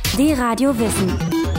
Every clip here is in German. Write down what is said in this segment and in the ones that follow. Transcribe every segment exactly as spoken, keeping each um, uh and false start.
Die Radio Wissen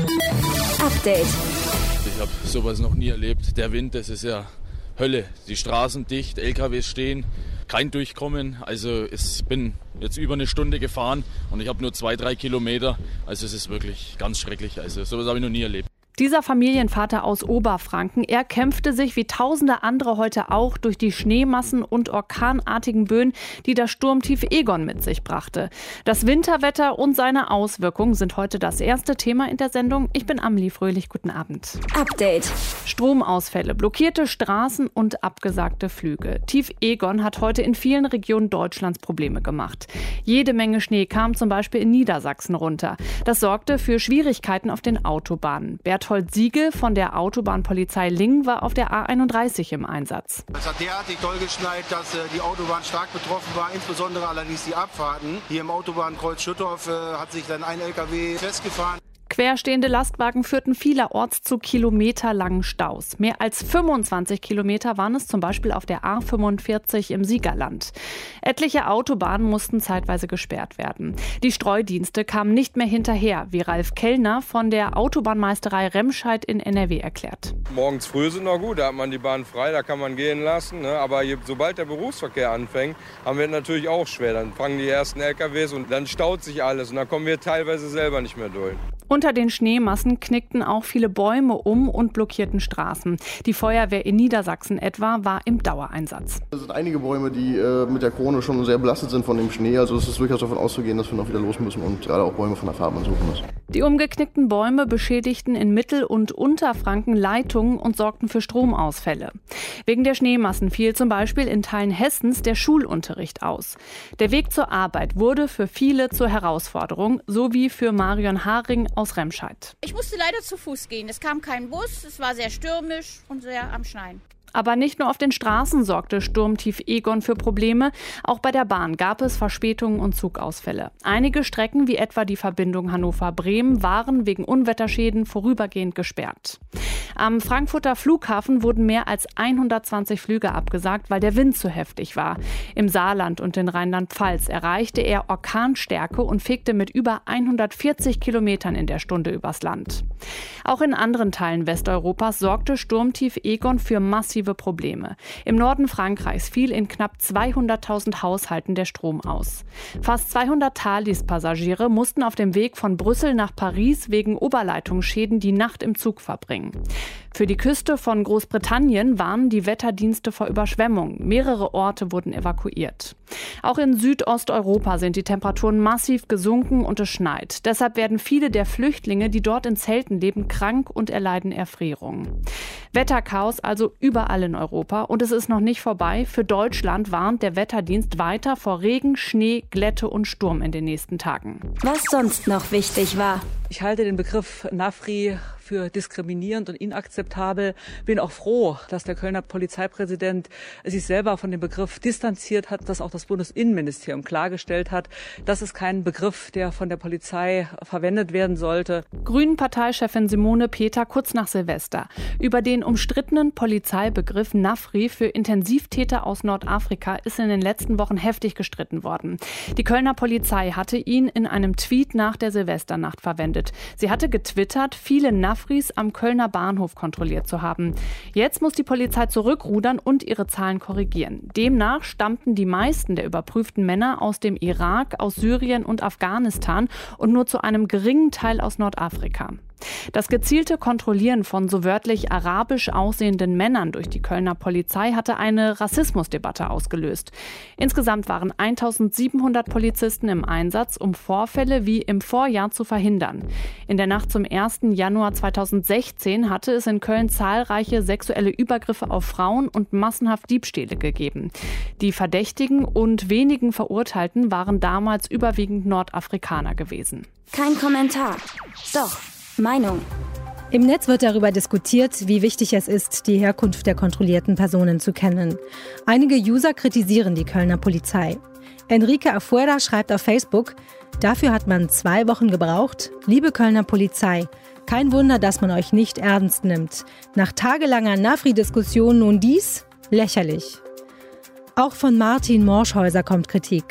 Update. Ich habe sowas noch nie erlebt. Der Wind, das ist ja Hölle. Die Straßen dicht, L K Ws stehen, kein Durchkommen. Also ich bin jetzt über eine Stunde gefahren und ich habe nur zwei, drei Kilometer. Also es ist wirklich ganz schrecklich. Also sowas habe ich noch nie erlebt. Dieser Familienvater aus Oberfranken, er kämpfte sich wie tausende andere heute auch durch die Schneemassen und orkanartigen Böen, die das Sturmtief Egon mit sich brachte. Das Winterwetter und seine Auswirkungen sind heute das erste Thema in der Sendung. Ich bin Amelie Fröhlich, guten Abend. Update. Stromausfälle, blockierte Straßen und abgesagte Flüge. Tief Egon hat heute in vielen Regionen Deutschlands Probleme gemacht. Jede Menge Schnee kam zum Beispiel in Niedersachsen runter. Das sorgte für Schwierigkeiten auf den Autobahnen. Berthold Siegel von der Autobahnpolizei Lingen war auf der A einunddreißig im Einsatz. Es hat derartig doll geschneit, dass äh, die Autobahn stark betroffen war, insbesondere allerdings die Abfahrten. Hier im Autobahnkreuz Schüttorf äh, hat sich dann ein L K W festgefahren. Querstehende Lastwagen führten vielerorts zu kilometerlangen Staus. Mehr als fünfundzwanzig Kilometer waren es zum Beispiel auf der A fünfundvierzig im Siegerland. Etliche Autobahnen mussten zeitweise gesperrt werden. Die Streudienste kamen nicht mehr hinterher, wie Ralf Kellner von der Autobahnmeisterei Remscheid in N R W erklärt. Morgens früh sind noch gut, da hat man die Bahn frei, da kann man gehen lassen. Ne? Aber je, sobald der Berufsverkehr anfängt, haben wir natürlich auch schwer. Dann fangen die ersten L K Ws und dann staut sich alles und dann kommen wir teilweise selber nicht mehr durch. Unter den Schneemassen knickten auch viele Bäume um und blockierten Straßen. Die Feuerwehr in Niedersachsen etwa war im Dauereinsatz. Es sind einige Bäume, die äh, mit der Krone schon sehr belastet sind von dem Schnee. Also es ist durchaus davon auszugehen, dass wir noch wieder los müssen und gerade auch Bäume von der Fahrbahn suchen müssen. Die umgeknickten Bäume beschädigten in Mittel- und Unterfranken Leitungen und sorgten für Stromausfälle. Wegen der Schneemassen fiel zum Beispiel in Teilen Hessens der Schulunterricht aus. Der Weg zur Arbeit wurde für viele zur Herausforderung, so wie für Marion Haring aus Remscheid. Ich musste leider zu Fuß gehen. Es kam kein Bus, es war sehr stürmisch und sehr am Schneien. Aber nicht nur auf den Straßen sorgte Sturmtief Egon für Probleme. Auch bei der Bahn gab es Verspätungen und Zugausfälle. Einige Strecken, wie etwa die Verbindung Hannover-Bremen, waren wegen Unwetterschäden vorübergehend gesperrt. Am Frankfurter Flughafen wurden mehr als hundertzwanzig Flüge abgesagt, weil der Wind zu heftig war. Im Saarland und in Rheinland-Pfalz erreichte er Orkanstärke und fegte mit über hundertvierzig Kilometern in der Stunde übers Land. Auch in anderen Teilen Westeuropas sorgte Sturmtief Egon für massive Probleme. Im Norden Frankreichs fiel in knapp zweihunderttausend Haushalten der Strom aus. Fast zweihundert Thalys-Passagiere mussten auf dem Weg von Brüssel nach Paris wegen Oberleitungsschäden die Nacht im Zug verbringen. Für die Küste von Großbritannien warnen die Wetterdienste vor Überschwemmungen. Mehrere Orte wurden evakuiert. Auch in Südosteuropa sind die Temperaturen massiv gesunken und es schneit. Deshalb werden viele der Flüchtlinge, die dort in Zelten leben, krank und erleiden Erfrierungen. Wetterchaos also überall in Europa und es ist noch nicht vorbei. Für Deutschland warnt der Wetterdienst weiter vor Regen, Schnee, Glätte und Sturm in den nächsten Tagen. Was sonst noch wichtig war. Ich halte den Begriff Nafri für diskriminierend und inakzeptabel. Bin auch froh, dass der Kölner Polizeipräsident sich selber von dem Begriff distanziert hat, dass auch das Bundesinnenministerium klargestellt hat, das ist kein Begriff, der von der Polizei verwendet werden sollte. Grünen-Parteichefin Simone Peter kurz nach Silvester. Über den umstrittenen Polizeibegriff Nafri für Intensivtäter aus Nordafrika ist in den letzten Wochen heftig gestritten worden. Die Kölner Polizei hatte ihn in einem Tweet nach der Silvesternacht verwendet. Sie hatte getwittert, viele Nafris am Kölner Bahnhof kontrolliert zu haben. Jetzt muss die Polizei zurückrudern und ihre Zahlen korrigieren. Demnach stammten die meisten der überprüften Männer aus dem Irak, aus Syrien und Afghanistan und nur zu einem geringen Teil aus Nordafrika. Das gezielte Kontrollieren von so wörtlich arabisch aussehenden Männern durch die Kölner Polizei hatte eine Rassismusdebatte ausgelöst. Insgesamt waren eintausendsiebenhundert Polizisten im Einsatz, um Vorfälle wie im Vorjahr zu verhindern. In der Nacht zum ersten Januar zweitausendsechzehn hatte es in Köln zahlreiche sexuelle Übergriffe auf Frauen und massenhaft Diebstähle gegeben. Die Verdächtigen und wenigen Verurteilten waren damals überwiegend Nordafrikaner gewesen. Kein Kommentar. Doch. Meinung. Im Netz wird darüber diskutiert, wie wichtig es ist, die Herkunft der kontrollierten Personen zu kennen. Einige User kritisieren die Kölner Polizei. Enrique Afuera schreibt auf Facebook, dafür hat man zwei Wochen gebraucht. Liebe Kölner Polizei, kein Wunder, dass man euch nicht ernst nimmt. Nach tagelanger Nafri-Diskussion nun dies? Lächerlich. Auch von Martin Morschhäuser kommt Kritik.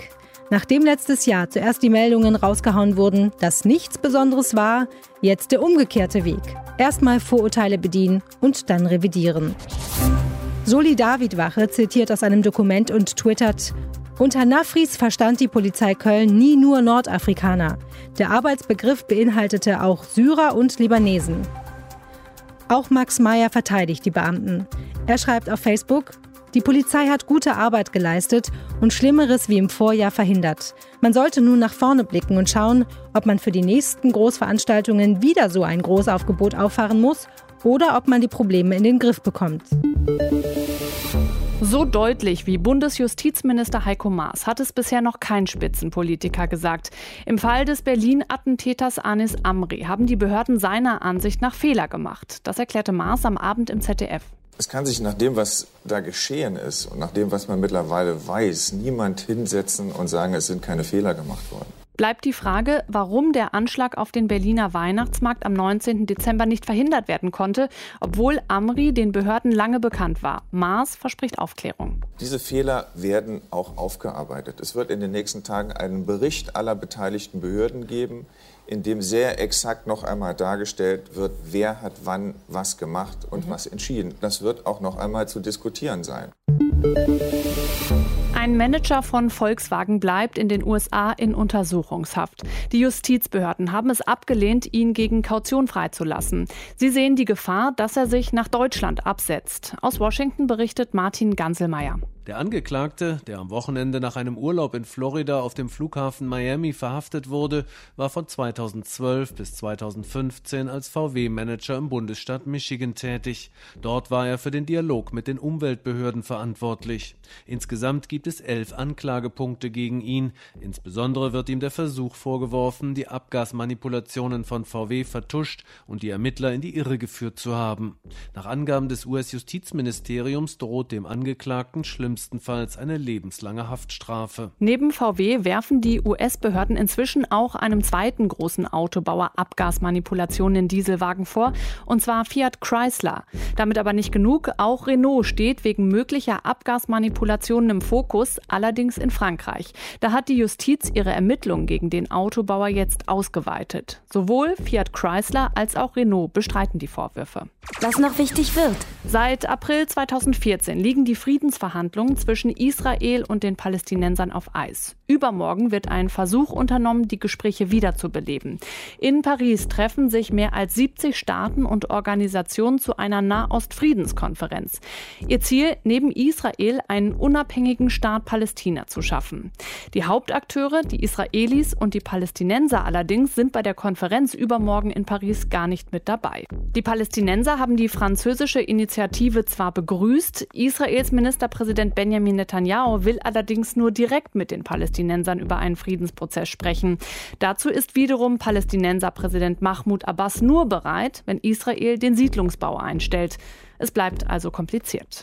Nachdem letztes Jahr zuerst die Meldungen rausgehauen wurden, dass nichts Besonderes war, jetzt der umgekehrte Weg. Erstmal Vorurteile bedienen und dann revidieren. Soli Davidwache zitiert aus einem Dokument und twittert: Unter Nafris verstand die Polizei Köln nie nur Nordafrikaner. Der Arbeitsbegriff beinhaltete auch Syrer und Libanesen. Auch Max Meyer verteidigt die Beamten. Er schreibt auf Facebook: Die Polizei hat gute Arbeit geleistet und Schlimmeres wie im Vorjahr verhindert. Man sollte nun nach vorne blicken und schauen, ob man für die nächsten Großveranstaltungen wieder so ein Großaufgebot auffahren muss oder ob man die Probleme in den Griff bekommt. So deutlich wie Bundesjustizminister Heiko Maas hat es bisher noch kein Spitzenpolitiker gesagt. Im Fall des Berlin-Attentäters Anis Amri haben die Behörden seiner Ansicht nach Fehler gemacht. Das erklärte Maas am Abend im Z D F. Es kann sich nach dem, was da geschehen ist und nach dem, was man mittlerweile weiß, niemand hinsetzen und sagen, es sind keine Fehler gemacht worden. Bleibt die Frage, warum der Anschlag auf den Berliner Weihnachtsmarkt am neunzehnten Dezember nicht verhindert werden konnte, obwohl Amri den Behörden lange bekannt war. Maas verspricht Aufklärung. Diese Fehler werden auch aufgearbeitet. Es wird in den nächsten Tagen einen Bericht aller beteiligten Behörden geben, in dem sehr exakt noch einmal dargestellt wird, wer hat wann was gemacht und mhm. was entschieden. Das wird auch noch einmal zu diskutieren sein. Ein Manager von Volkswagen bleibt in den U S A in Untersuchungshaft. Die Justizbehörden haben es abgelehnt, ihn gegen Kaution freizulassen. Sie sehen die Gefahr, dass er sich nach Deutschland absetzt. Aus Washington berichtet Martin Ganselmeier. Der Angeklagte, der am Wochenende nach einem Urlaub in Florida auf dem Flughafen Miami verhaftet wurde, war von zweitausendzwölf bis zweitausendfünfzehn als V W-Manager im Bundesstaat Michigan tätig. Dort war er für den Dialog mit den Umweltbehörden verantwortlich. Insgesamt gibt es elf Anklagepunkte gegen ihn. Insbesondere wird ihm der Versuch vorgeworfen, die Abgasmanipulationen von V W vertuscht und die Ermittler in die Irre geführt zu haben. Nach Angaben des U S-Justizministeriums droht dem Angeklagten schlimmstenfalls eine lebenslange Haftstrafe. Neben V W werfen die U S-Behörden inzwischen auch einem zweiten großen Autobauer Abgasmanipulationen in Dieselwagen vor, und zwar Fiat Chrysler. Damit aber nicht genug, auch Renault steht wegen möglicher Abgasmanipulationen im Fokus, allerdings in Frankreich. Da hat die Justiz ihre Ermittlungen gegen den Autobauer jetzt ausgeweitet. Sowohl Fiat Chrysler als auch Renault bestreiten die Vorwürfe. Was noch wichtig wird. Seit April zweitausendvierzehn liegen die Friedensverhandlungen zwischen Israel und den Palästinensern auf Eis. Übermorgen wird ein Versuch unternommen, die Gespräche wiederzubeleben. In Paris treffen sich mehr als siebzig Staaten und Organisationen zu einer Nahost-Friedenskonferenz. Ihr Ziel, neben Israel einen unabhängigen Staat Palästina zu schaffen. Die Hauptakteure, die Israelis und die Palästinenser allerdings, sind bei der Konferenz übermorgen in Paris gar nicht mit dabei. Die Palästinenser haben die französische Initiative zwar begrüßt, Israels Ministerpräsident Benjamin Netanyahu will allerdings nur direkt mit den Palästinensern über einen Friedensprozess sprechen. Dazu ist wiederum Palästinenserpräsident Mahmoud Abbas nur bereit, wenn Israel den Siedlungsbau einstellt. Es bleibt also kompliziert.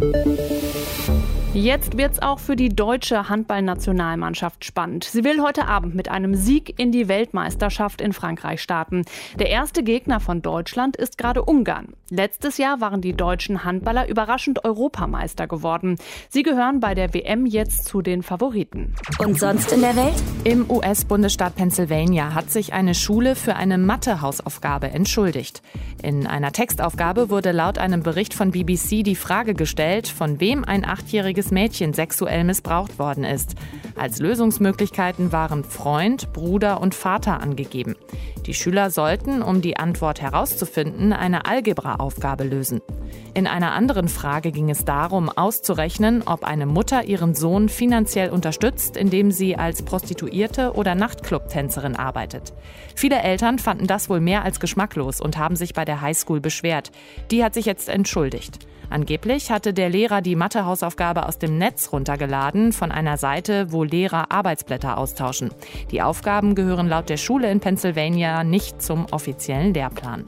Jetzt wird's auch für die deutsche Handballnationalmannschaft spannend. Sie will heute Abend mit einem Sieg in die Weltmeisterschaft in Frankreich starten. Der erste Gegner von Deutschland ist gerade Ungarn. Letztes Jahr waren die deutschen Handballer überraschend Europameister geworden. Sie gehören bei der W M jetzt zu den Favoriten. Und sonst in der Welt? Im U S-Bundesstaat Pennsylvania hat sich eine Schule für eine Mathe-Hausaufgabe entschuldigt. In einer Textaufgabe wurde laut einem Bericht von B B C die Frage gestellt, von wem ein achtjähriges Mädchen sexuell missbraucht worden ist. Als Lösungsmöglichkeiten waren Freund, Bruder und Vater angegeben. Die Schüler sollten, um die Antwort herauszufinden, eine Algebra-Aufgabe lösen. In einer anderen Frage ging es darum, auszurechnen, ob eine Mutter ihren Sohn finanziell unterstützt, indem sie als Prostituierte oder Nachtclub-Tänzerin arbeitet. Viele Eltern fanden das wohl mehr als geschmacklos und haben sich bei der Highschool beschwert. Die hat sich jetzt entschuldigt. Angeblich hatte der Lehrer die Mathe-Hausaufgabe aus dem Netz runtergeladen, von einer Seite, wo Lehrer Arbeitsblätter austauschen. Die Aufgaben gehören laut der Schule in Pennsylvania nicht zum offiziellen Lehrplan.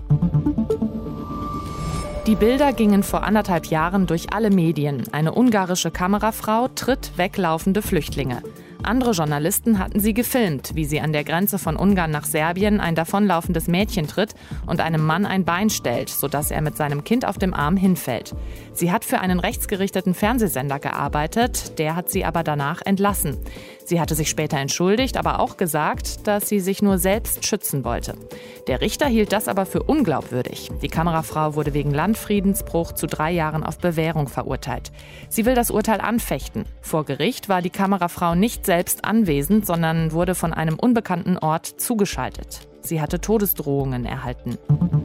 Die Bilder gingen vor anderthalb Jahren durch alle Medien. Eine ungarische Kamerafrau tritt weglaufende Flüchtlinge. Andere Journalisten hatten sie gefilmt, wie sie an der Grenze von Ungarn nach Serbien ein davonlaufendes Mädchen tritt und einem Mann ein Bein stellt, sodass er mit seinem Kind auf dem Arm hinfällt. Sie hat für einen rechtsgerichteten Fernsehsender gearbeitet, der hat sie aber danach entlassen. Sie hatte sich später entschuldigt, aber auch gesagt, dass sie sich nur selbst schützen wollte. Der Richter hielt das aber für unglaubwürdig. Die Kamerafrau wurde wegen Landfriedensbruch zu drei Jahren auf Bewährung verurteilt. Sie will das Urteil anfechten. Vor Gericht war die Kamerafrau nicht selbst anwesend, sondern wurde von einem unbekannten Ort zugeschaltet. Sie hatte Todesdrohungen erhalten.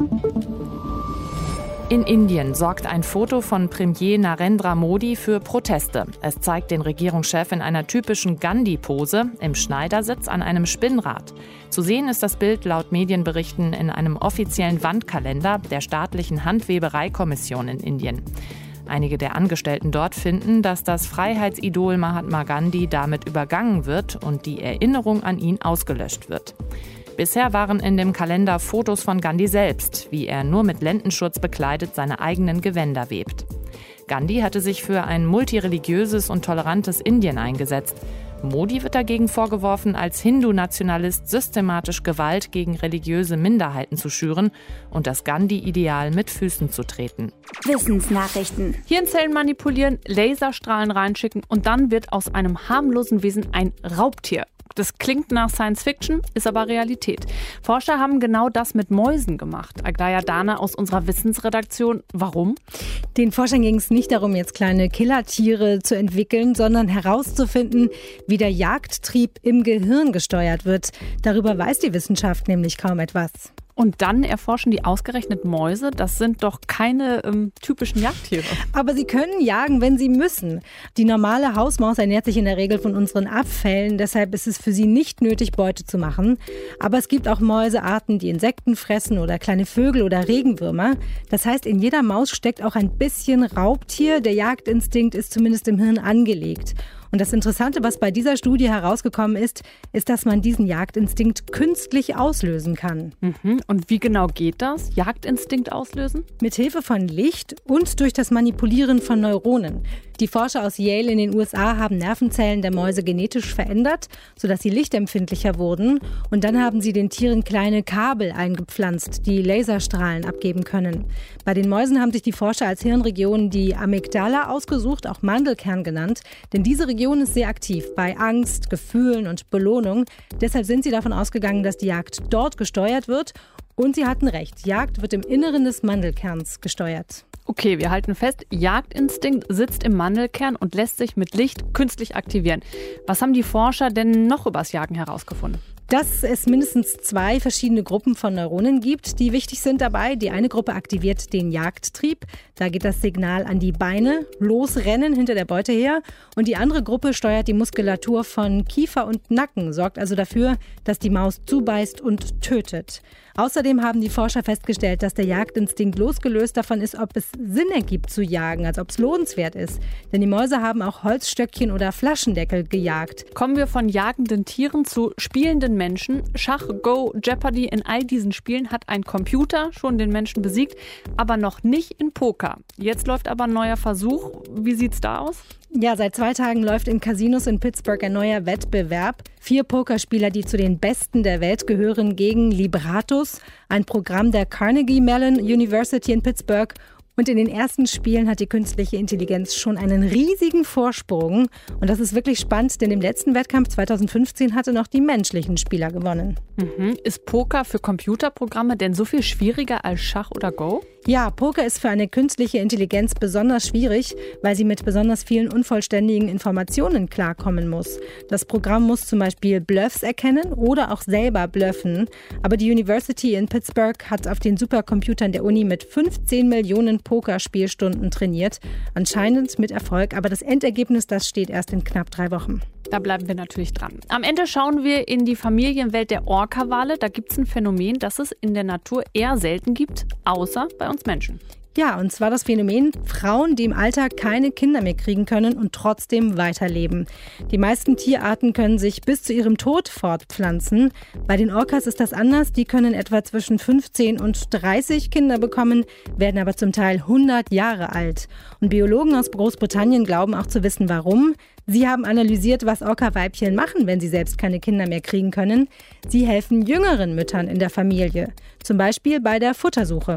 In Indien sorgt ein Foto von Premier Narendra Modi für Proteste. Es zeigt den Regierungschef in einer typischen Gandhi-Pose im Schneidersitz an einem Spinnrad. Zu sehen ist das Bild laut Medienberichten in einem offiziellen Wandkalender der staatlichen Handwebereikommission in Indien. Einige der Angestellten dort finden, dass das Freiheitsidol Mahatma Gandhi damit übergangen wird und die Erinnerung an ihn ausgelöscht wird. Bisher waren in dem Kalender Fotos von Gandhi selbst, wie er nur mit Lendenschurz bekleidet seine eigenen Gewänder webt. Gandhi hatte sich für ein multireligiöses und tolerantes Indien eingesetzt. Modi wird dagegen vorgeworfen, als Hindu-Nationalist systematisch Gewalt gegen religiöse Minderheiten zu schüren und das Gandhi-Ideal mit Füßen zu treten. Wissensnachrichten. Hirnzellen manipulieren, Laserstrahlen reinschicken und dann wird aus einem harmlosen Wesen ein Raubtier. Das klingt nach Science Fiction, ist aber Realität. Forscher haben genau das mit Mäusen gemacht. Aglaya Dahne aus unserer Wissensredaktion. Warum? Den Forschern ging es nicht darum, jetzt kleine Killertiere zu entwickeln, sondern herauszufinden, wie der Jagdtrieb im Gehirn gesteuert wird. Darüber weiß die Wissenschaft nämlich kaum etwas. Und dann erforschen die ausgerechnet Mäuse. Das sind doch keine ähm, typischen Jagdtiere. Aber sie können jagen, wenn sie müssen. Die normale Hausmaus ernährt sich in der Regel von unseren Abfällen. Deshalb ist es für sie nicht nötig, Beute zu machen. Aber es gibt auch Mäusearten, die Insekten fressen oder kleine Vögel oder Regenwürmer. Das heißt, in jeder Maus steckt auch ein bisschen Raubtier. Der Jagdinstinkt ist zumindest im Hirn angelegt. Und das Interessante, was bei dieser Studie herausgekommen ist, ist, dass man diesen Jagdinstinkt künstlich auslösen kann. Mhm. Und wie genau geht das? Jagdinstinkt auslösen? Mit Hilfe von Licht und durch das Manipulieren von Neuronen. Die Forscher aus Yale in den U S A haben Nervenzellen der Mäuse genetisch verändert, sodass sie lichtempfindlicher wurden. Und dann haben sie den Tieren kleine Kabel eingepflanzt, die Laserstrahlen abgeben können. Bei den Mäusen haben sich die Forscher als Hirnregion die Amygdala ausgesucht, auch Mandelkern genannt. Denn diese Region ist sehr aktiv bei Angst, Gefühlen und Belohnung. Deshalb sind sie davon ausgegangen, dass die Jagd dort gesteuert wird. Und sie hatten recht, Jagd wird im Inneren des Mandelkerns gesteuert. Okay, wir halten fest, Jagdinstinkt sitzt im Mandelkern und lässt sich mit Licht künstlich aktivieren. Was haben die Forscher denn noch übers Jagen herausgefunden? Dass es mindestens zwei verschiedene Gruppen von Neuronen gibt, die wichtig sind dabei. Die eine Gruppe aktiviert den Jagdtrieb. Da geht das Signal an die Beine, losrennen hinter der Beute her. Und die andere Gruppe steuert die Muskulatur von Kiefer und Nacken, sorgt also dafür, dass die Maus zubeißt und tötet. Außerdem haben die Forscher festgestellt, dass der Jagdinstinkt losgelöst davon ist, ob es Sinn ergibt zu jagen, also ob es lohnenswert ist. Denn die Mäuse haben auch Holzstöckchen oder Flaschendeckel gejagt. Kommen wir von jagenden Tieren zu spielenden Menschen. Schach, Go, Jeopardy, in all diesen Spielen hat ein Computer schon den Menschen besiegt, aber noch nicht in Poker. Jetzt läuft aber ein neuer Versuch. Wie sieht's da aus? Ja, seit zwei Tagen läuft in Casinos in Pittsburgh ein neuer Wettbewerb. Vier Pokerspieler, die zu den Besten der Welt gehören, gegen Libratus, ein Programm der Carnegie Mellon University in Pittsburgh. Und in den ersten Spielen hat die künstliche Intelligenz schon einen riesigen Vorsprung. Und das ist wirklich spannend, denn im letzten Wettkampf zweitausendfünfzehn hatte noch die menschlichen Spieler gewonnen. Mhm. Ist Poker für Computerprogramme denn so viel schwieriger als Schach oder Go? Ja, Poker ist für eine künstliche Intelligenz besonders schwierig, weil sie mit besonders vielen unvollständigen Informationen klarkommen muss. Das Programm muss zum Beispiel Bluffs erkennen oder auch selber bluffen. Aber die University in Pittsburgh hat auf den Supercomputern der Uni mit fünfzehn Millionen Pokerspielstunden trainiert. Anscheinend mit Erfolg, aber das Endergebnis, das steht erst in knapp drei Wochen. Da bleiben wir natürlich dran. Am Ende schauen wir in die Familienwelt der Orca-Wale. Da gibt es ein Phänomen, das es in der Natur eher selten gibt, außer bei uns Menschen. Ja, und zwar das Phänomen Frauen, die im Alter keine Kinder mehr kriegen können und trotzdem weiterleben. Die meisten Tierarten können sich bis zu ihrem Tod fortpflanzen. Bei den Orcas ist das anders. Die können etwa zwischen fünfzehn und dreißig Kinder bekommen, werden aber zum Teil hundert Jahre alt. Und Biologen aus Großbritannien glauben auch zu wissen, warum. Sie haben analysiert, was Orca-Weibchen machen, wenn sie selbst keine Kinder mehr kriegen können. Sie helfen jüngeren Müttern in der Familie, zum Beispiel bei der Futtersuche.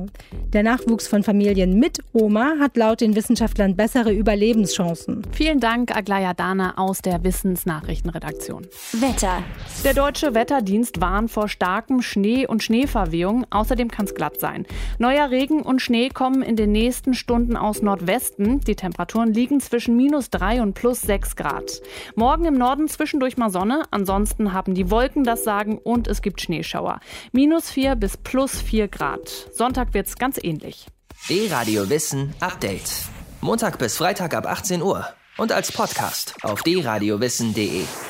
Der Nachwuchs von Familien mit Oma hat laut den Wissenschaftlern bessere Überlebenschancen. Vielen Dank, Aglaya Dana aus der Wissensnachrichtenredaktion. Wetter. Der Deutsche Wetterdienst warnt vor starkem Schnee und Schneeverwehung. Außerdem kann es glatt sein. Neuer Regen und Schnee kommen in den nächsten Stunden aus Nordwesten. Die Temperaturen liegen zwischen minus drei und plus sechs Grad. Morgen im Norden zwischendurch mal Sonne. Ansonsten haben die Wolken das Sagen und es gibt Schneeschauer. Minus vier bis plus vier Grad. Sonntag wird's ganz ähnlich. D-Radio Wissen Update. Montag bis Freitag ab achtzehn Uhr und als Podcast auf d radio wissen punkt de.